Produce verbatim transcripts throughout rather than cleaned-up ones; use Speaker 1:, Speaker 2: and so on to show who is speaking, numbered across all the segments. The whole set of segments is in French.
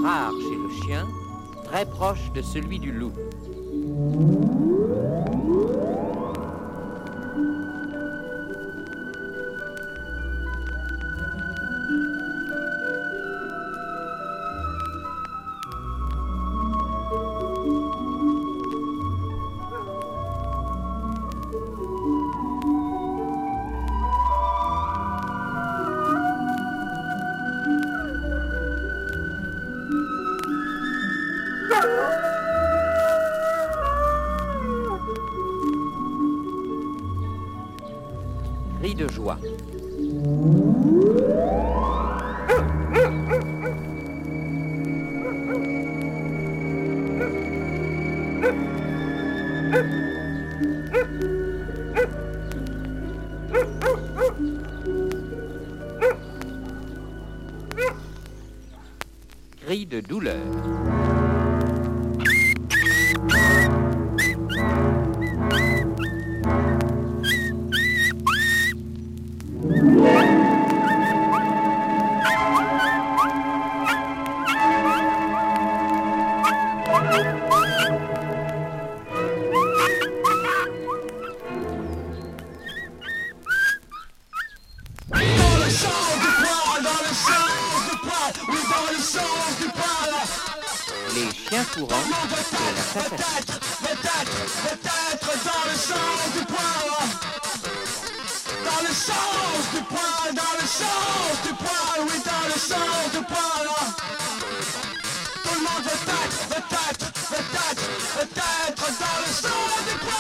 Speaker 1: rare chez le chien, très proche de celui du loup. Cri de joie. Cri de douleur. Les chiens courants de la catastrophe.
Speaker 2: Peut-être, peut-être dans le sens du poil. Dans le sens du poil, dans le sens du poil, oui, dans le sens du poil. Tout le monde peut-être, peut-être, peut-être, peut-être dans le sens du poil.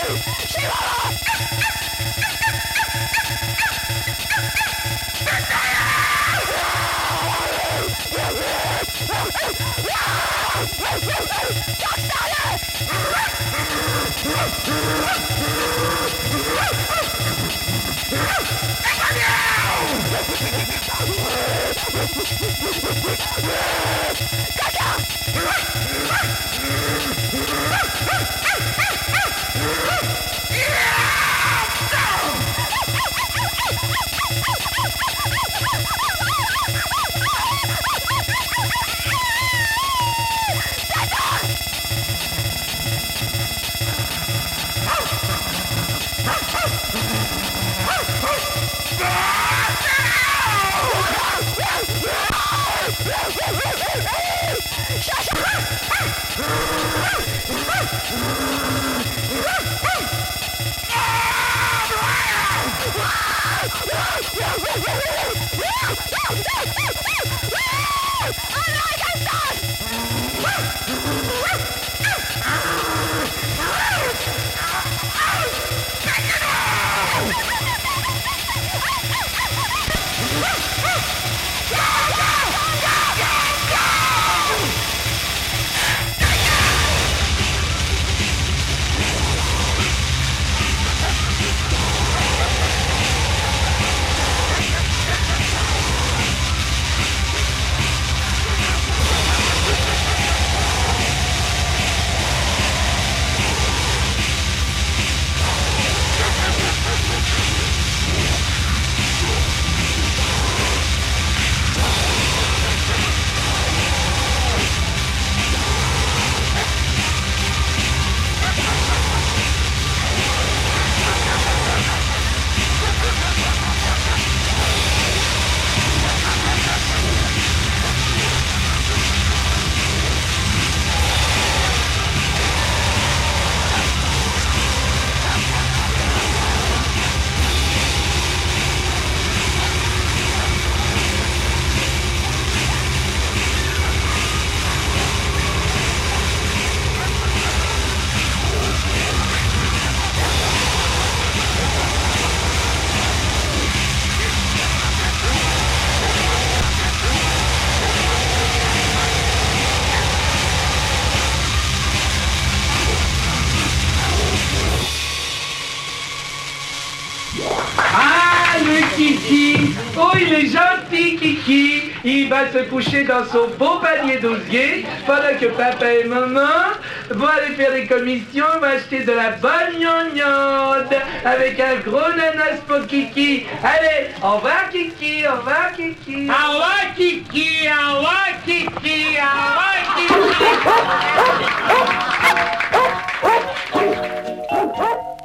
Speaker 3: Kiki. Oh, il est gentil, Kiki. Il va se coucher dans son beau panier d'osier pendant que papa et maman vont aller faire des commissions, vont acheter de la bonne gnangnande avec un gros nanas pour Kiki. Allez, au revoir, Kiki. Au revoir, Kiki.
Speaker 4: Au revoir, Kiki. Au revoir, Kiki. Au revoir, Kiki.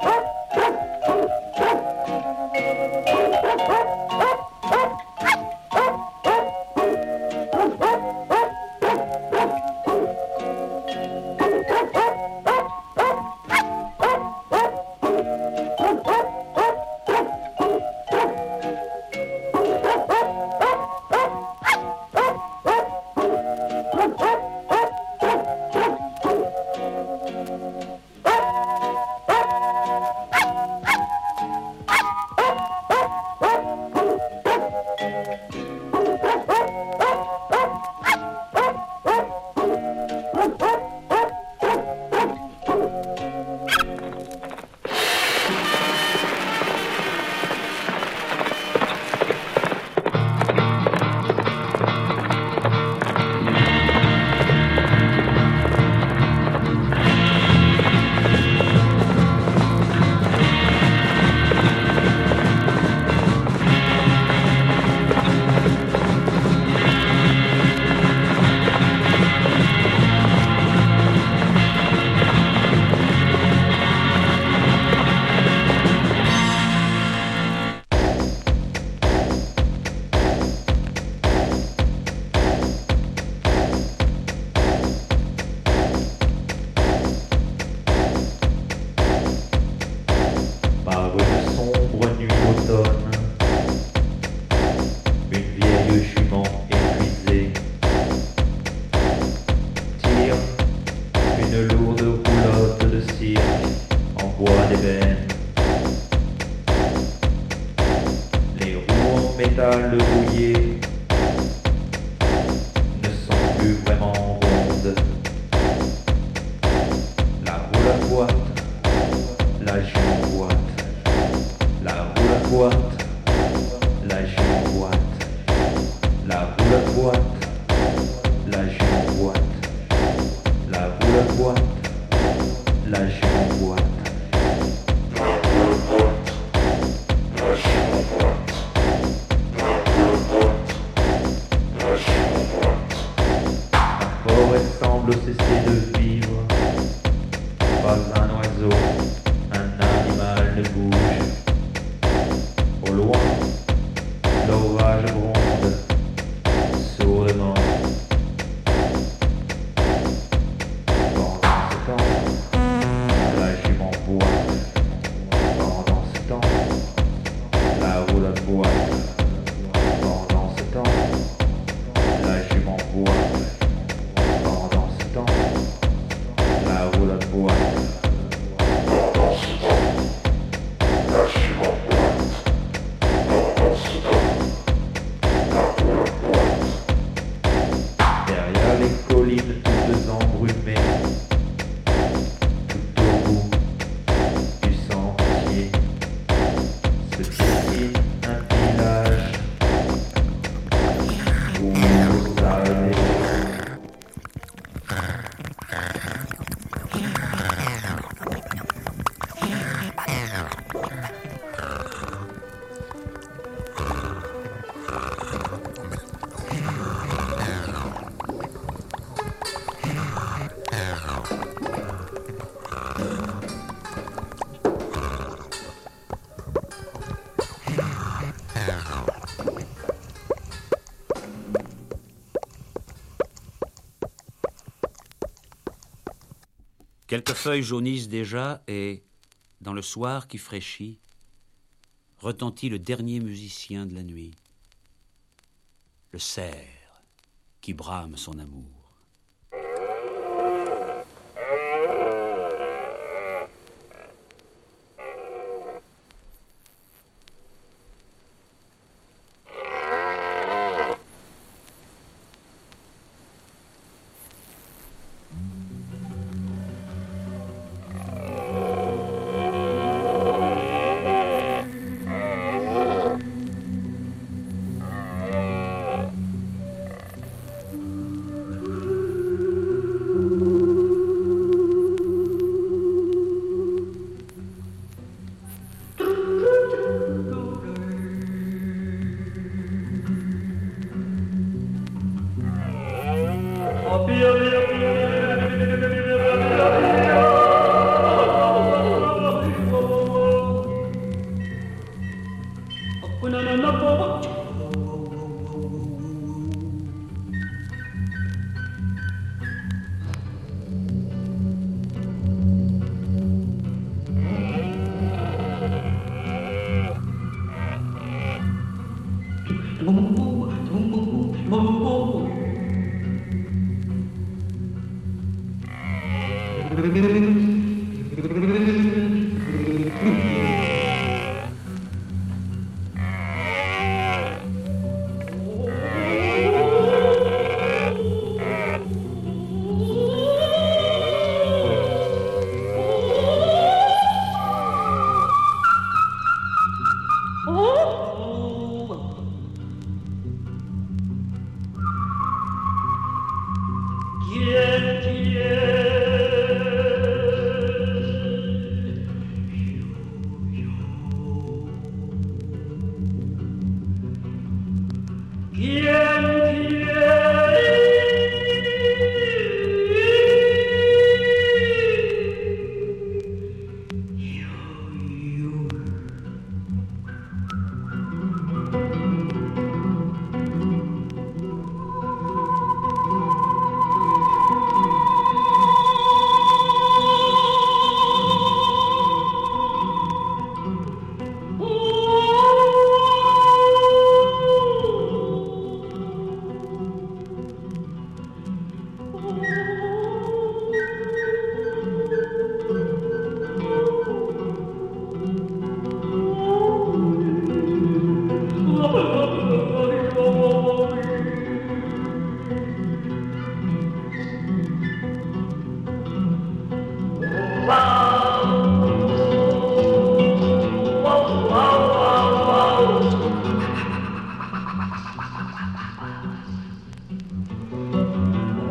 Speaker 5: plus vraiment ronde. La roule à boîte, la joue en boîte. La roule à boîte, la joue en boîte. La roule à boîte, la joue en boîte. La roule à boîte, la joue en boîte. La forêt semble cesser de vivre. Pas un oiseau, un animal ne bouge. Au loin, l'orage gronde, sourdement. Pendant ce temps, la jument boite. Pendant ce temps, la roulotte boite. Pendant ce temps, la jument boite. Pendant ce temps, la roulotte boite. Pendant ce temps, la jument boite. Pendant ce temps, la roulotte boite. Derrière les collines toutes embrumées, tout au bout du sentier, se dessine un village où vous allez.
Speaker 6: Quelques feuilles jaunissent déjà et, dans le soir qui fraîchit, retentit le dernier musicien de la nuit, le cerf qui brame son amour.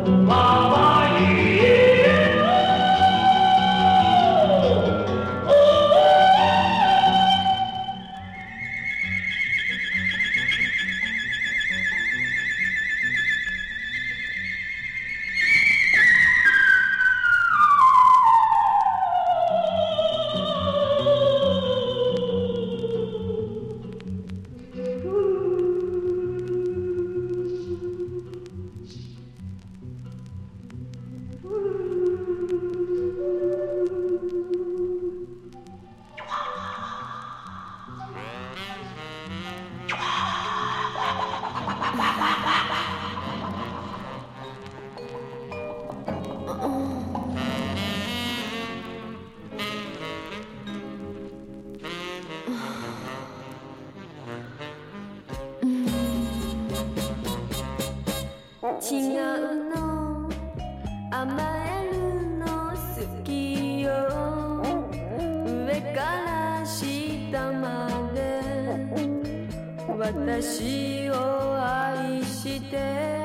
Speaker 7: 違うの甘えるの好きよ上から下まで私を愛して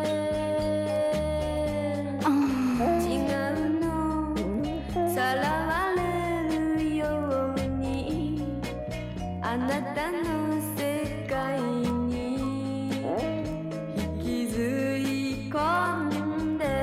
Speaker 7: 違うのさらわれるようにあなたの世界に引きずり込んで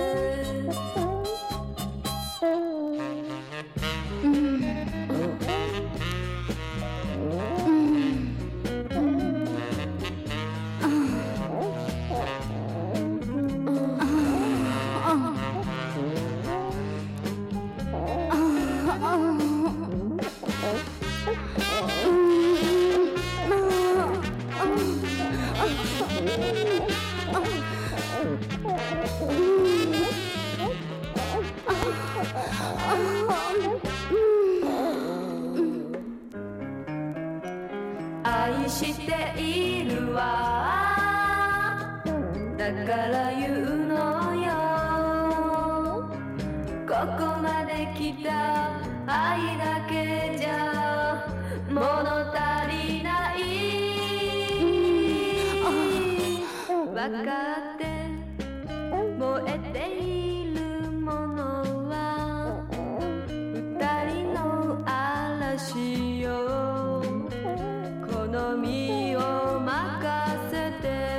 Speaker 7: 愛しているわだから言うのよここまで来た愛だけじゃ物足りない分かって燃えているものは二人の嵐よ好みを任せて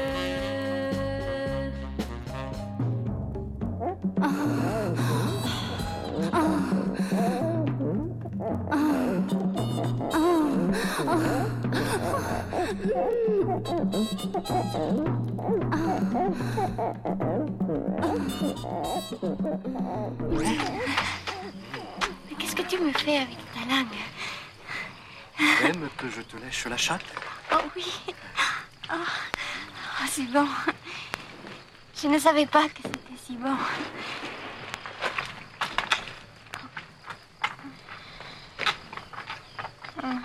Speaker 8: Qu'est-ce que tu me fais avec ta langue?
Speaker 9: Tu aimes que je te lèche la chatte?
Speaker 8: Oh oui. Oh, oh, c'est bon. Je ne savais pas que c'était si bon. Oh.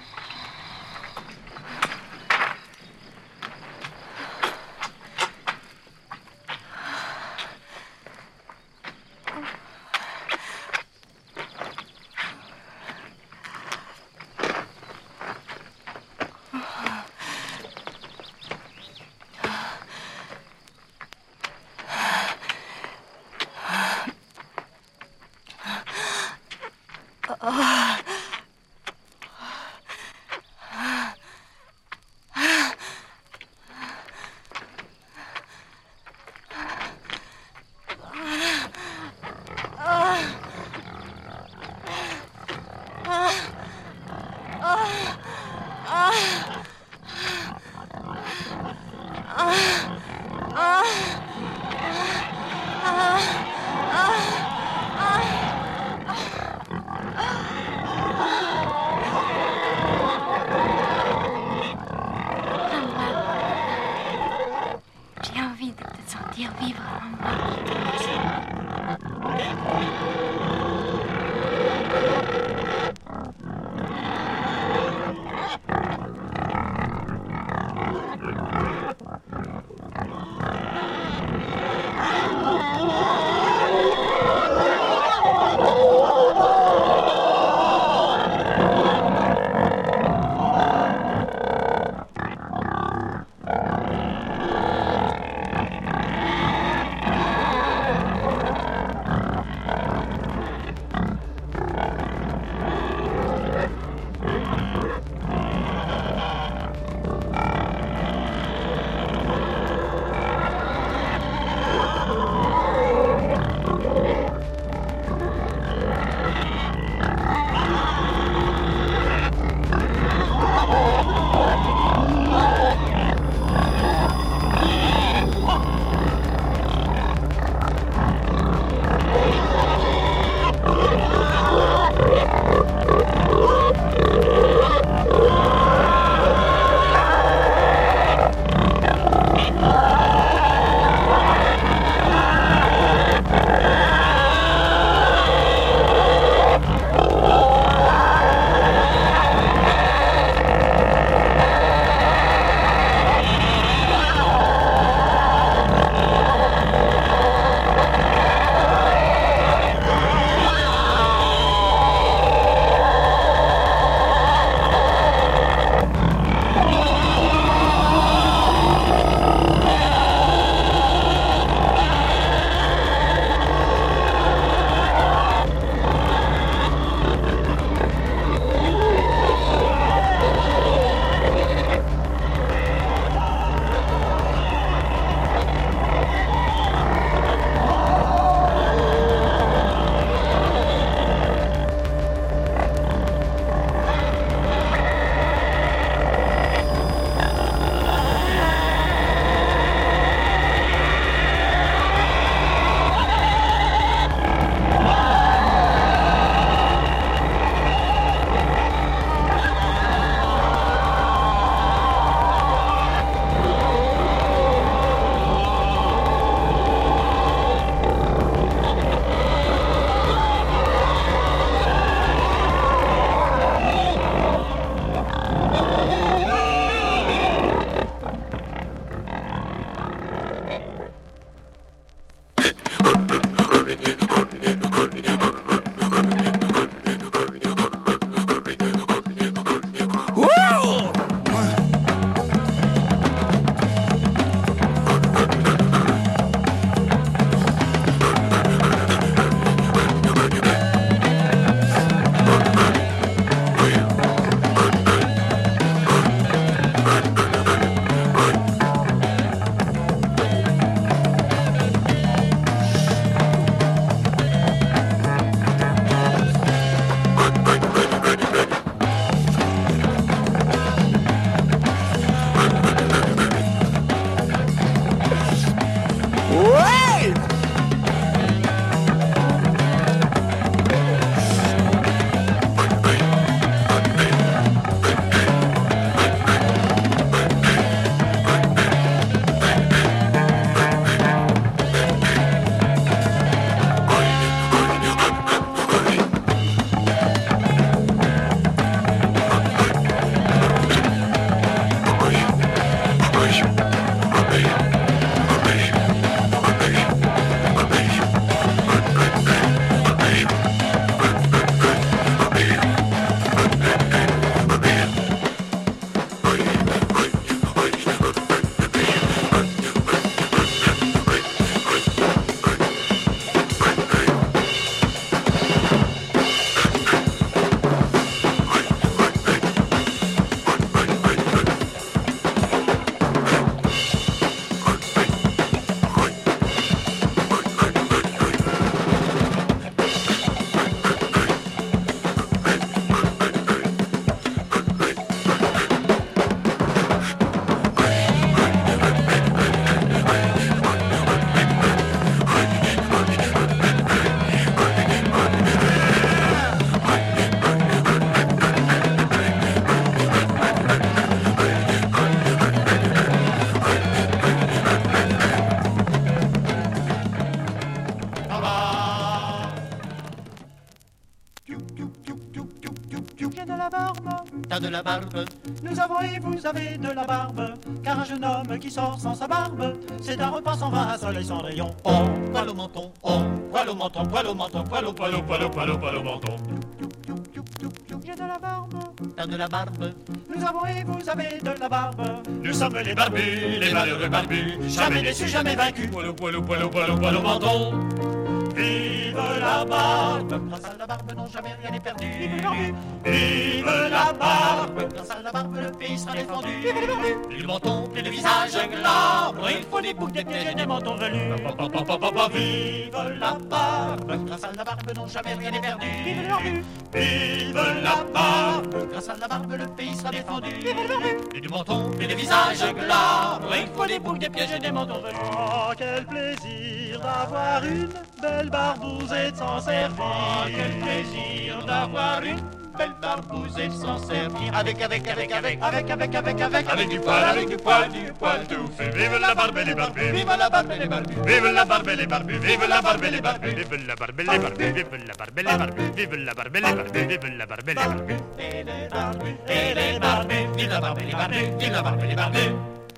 Speaker 10: barbe, t'as de la barbe. Nous avons et vous avez de la barbe, car un jeune homme qui sort sans sa barbe, c'est un repas sans vin, un soleil sans rayon. Oh, poil au menton, oh, poil au menton, poil au menton, poil au poil au poil au poil au poil au menton. J'ai de la barbe, t'as de la barbe. Nous avons et vous avez de la barbe. Nous sommes les barbus, les malheureux barbus, jamais déçus, jamais vaincus. Poil au poil au poil au poil au poil au menton. Vive la barbe, grâce à la barbe, non jamais rien n'est perdu. Vive la barbe, grâce à la barbe, le pays sera défendu. Vive les barbus, le menton, et le visage glabre. Il faut des boucles, des pièges et des mentons velus. Vive la barbe, grâce à la barbe, non jamais rien n'est perdu. Vive les barbus, vive la barbe, grâce à la barbe, le pays sera défendu. Vive les barbus, et du menton, et le visage glabre. Il faut des boucles, des pièges et des mentons velus. Oh, quel plaisir d'avoir une belle barbouze et de s'en servir. Oh, quel plaisir d'avoir une belle barbouze et de s'en servir. Avec, avec, avec, avec, avec, avec, avec, avec, avec du poil, avec du poil, du poil tout fait. Vive la barbe et les barbus, vive la barbe et les barbus, vive la barbe et les barbus, vive la barbe et les barbus, vive la barbe et les barbus, vive la barbe et les barbus, vive la barbe et les barbus, vive la barbe et les barbus, et les barbus, et les barbus, vive la barbe et les barbus, vive la barbe et les barbus.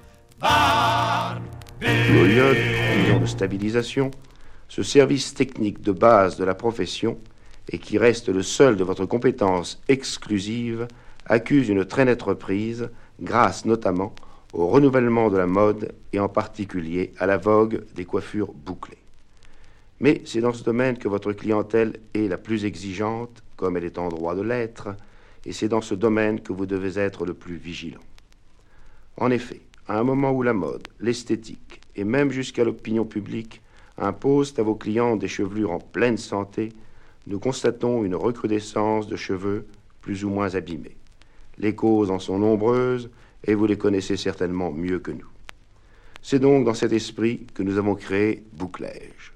Speaker 11: Fluoriode, fusion de stabilisation, ce service technique de base de la profession, et qui reste le seul de votre compétence exclusive, accuse une très nette reprise, grâce notamment au renouvellement de la mode et en particulier à la vogue des coiffures bouclées. Mais c'est dans ce domaine que votre clientèle est la plus exigeante, comme elle est en droit de l'être, et c'est dans ce domaine que vous devez être le plus vigilant. En effet, à un moment où la mode, l'esthétique et même jusqu'à l'opinion publique imposent à vos clients des chevelures en pleine santé, nous constatons une recrudescence de cheveux plus ou moins abîmés. Les causes en sont nombreuses et vous les connaissez certainement mieux que nous. C'est donc dans cet esprit que nous avons créé Bouclège.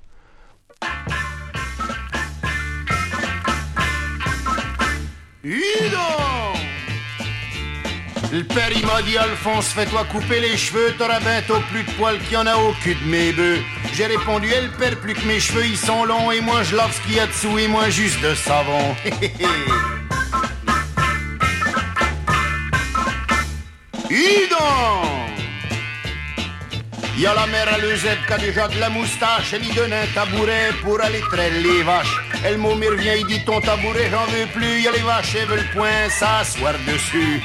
Speaker 12: Udo! Le père il m'a dit Alphonse, fais-toi couper les cheveux, t'auras bientôt plus de poils qu'il y en a au cul de mes bœufs. J'ai répondu, elle perd plus que mes cheveux, ils sont longs et moi je lave ce qu'il y a dessous et moi juste de savon. Udon! Il y a la mère à Lezette qui a déjà de la moustache, elle lui donne un tabouret pour aller traire les vaches. Elle m'en revient, il dit ton tabouret j'en veux plus, il y a les vaches, elles veulent point s'asseoir dessus.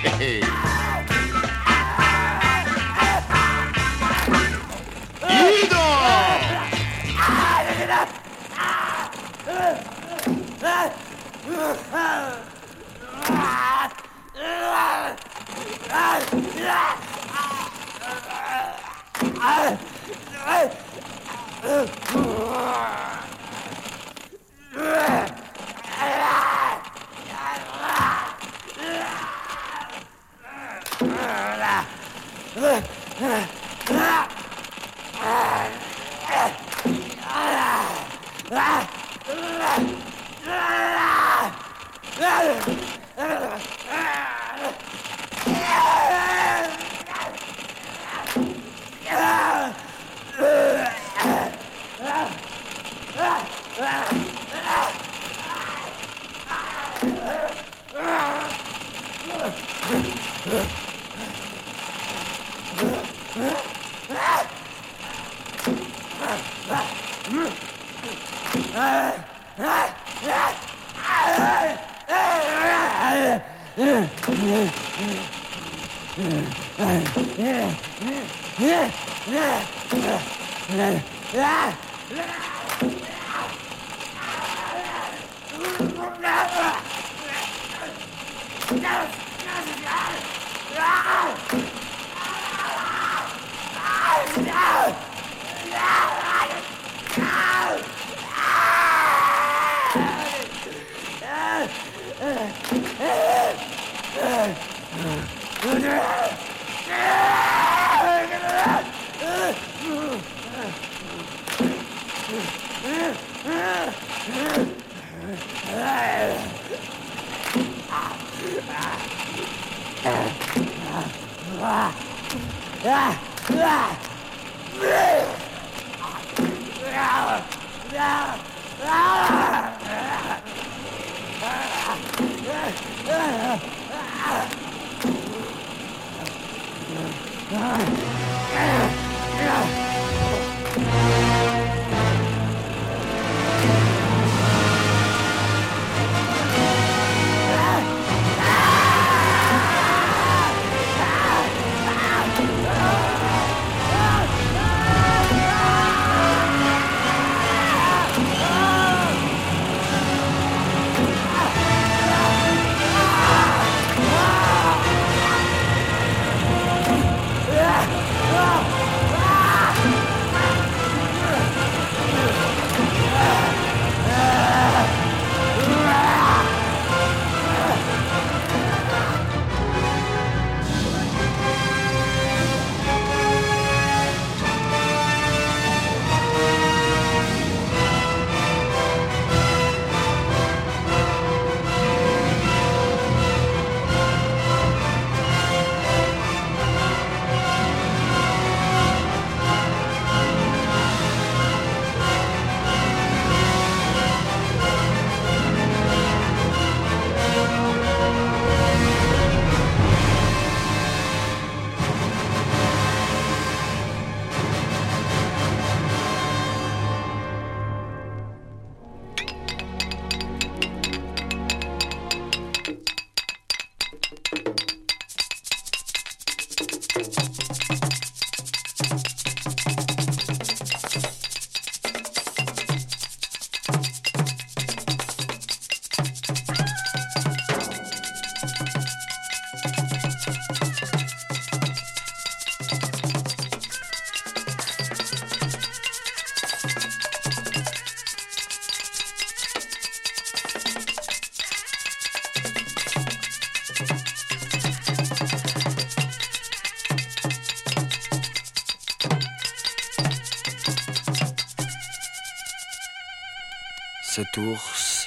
Speaker 13: Cet ours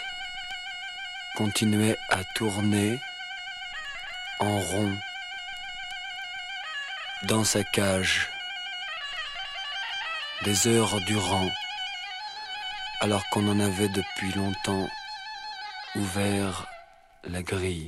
Speaker 13: continuait à tourner en rond dans sa cage des heures durant, alors qu'on en avait depuis longtemps ouvert la grille.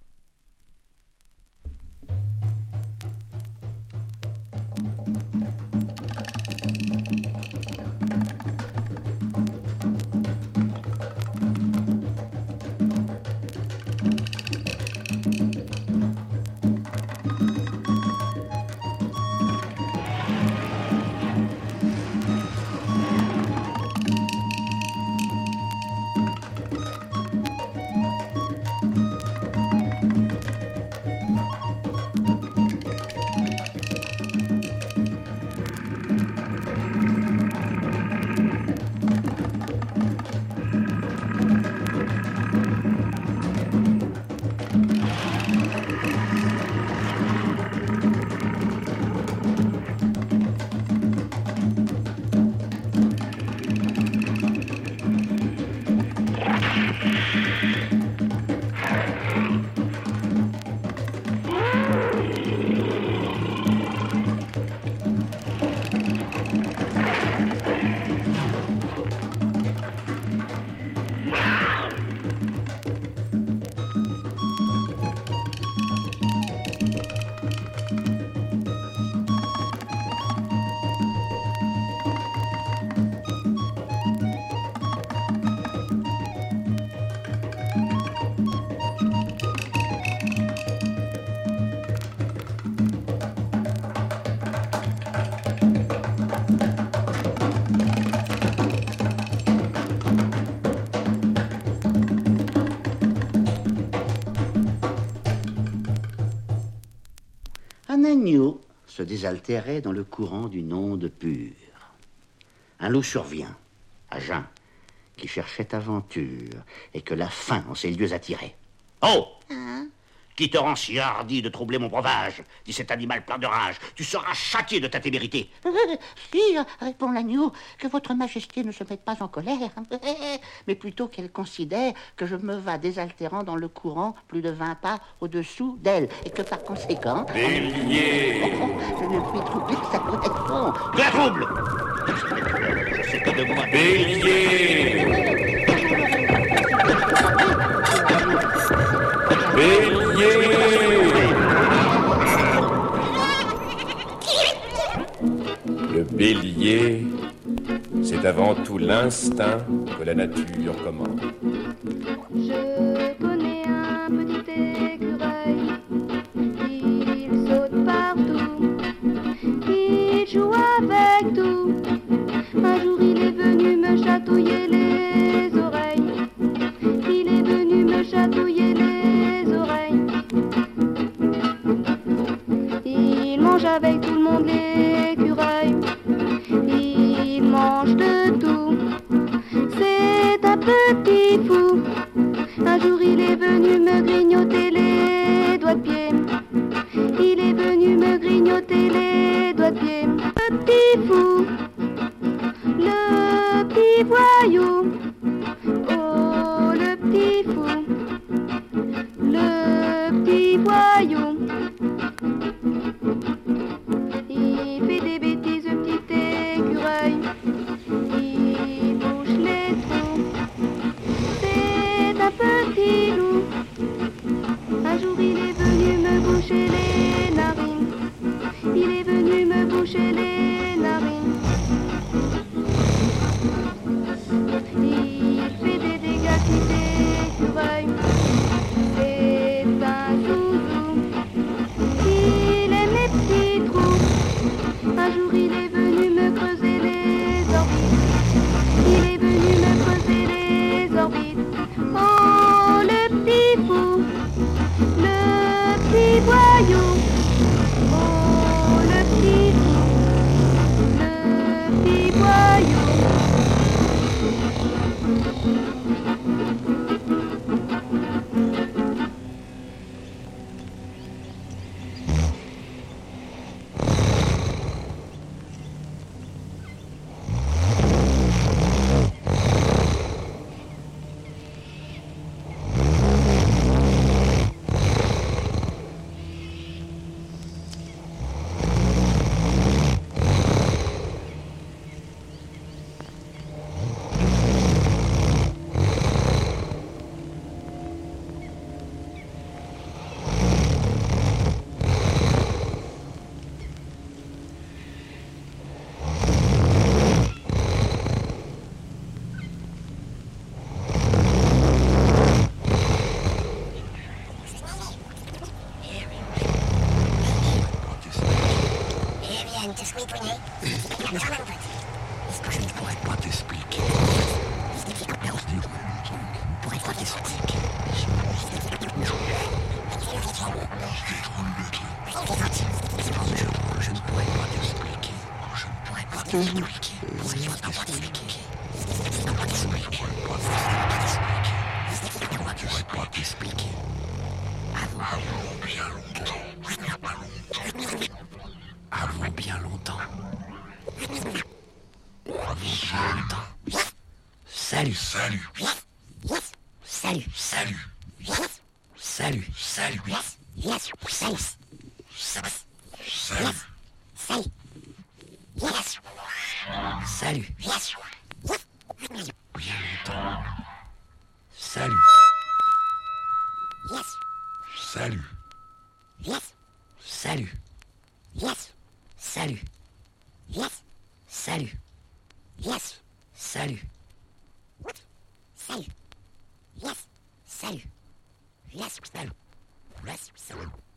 Speaker 14: Un agneau se désaltérait dans le courant d'une onde pure. Un loup survient, à jeun, qui cherchait aventure et que la faim en ces lieux attirait. « Oh hein? Qui te rend si hardi de troubler mon breuvage ?» dit cet animal plein de rage. « Tu seras châtié de ta témérité. »« Sire, répond l'agneau, que votre majesté ne se mette pas en colère, mais plutôt qu'elle considère que je me vas désaltérant dans le courant plus de vingt pas au-dessous d'elle, et que par conséquent... »« Bélier !»« Je ne puis troubler que ça correspond. »« Que la trouble !»« Je sais que de moi... »« Bélier !»« Bélier !»
Speaker 15: Bélier, c'est avant tout l'instinct que la nature commande.
Speaker 7: Je connais un petit écureuil, il saute partout, il joue avec tout. Un jour il est venu me chatouiller les oreilles, il est venu me chatouiller les oreilles. Il mange avec tout le monde l'écureuil, il mange de tout, c'est un petit fou. Un jour il est venu me grignoter les doigts de pied, il est venu me grignoter les doigts de pied. Petit fou, le petit voyou, oh le petit fou, le petit voyou. Il fait des bêtises, petit écureuil, il bouge les trous, c'est un petit loup. Un jour il est venu me boucher les narines, il est venu me boucher les narines. Il fait des dégâts, petit écureuil, c'est un zouzou, il aime les petits trous. Un jour il est venu me creuser les orbites, il est venu me creuser les orbites. Oh le petit fou, le petit voyou, oh le petit fou, le petit voyou.
Speaker 6: Avant bien longtemps. Salut. Salut. Salut. Salut. Salut. Salut. Yes. Salut. Salut. Salut. Yes. Salut. Yes. Bien longtemps. Salut. Yes. Salut. Yes. Salut. Yes. Salut. Yes. Salut. Yes. Salut. Salut. Yes. Salut. Yes. Salut. Yes. Salut.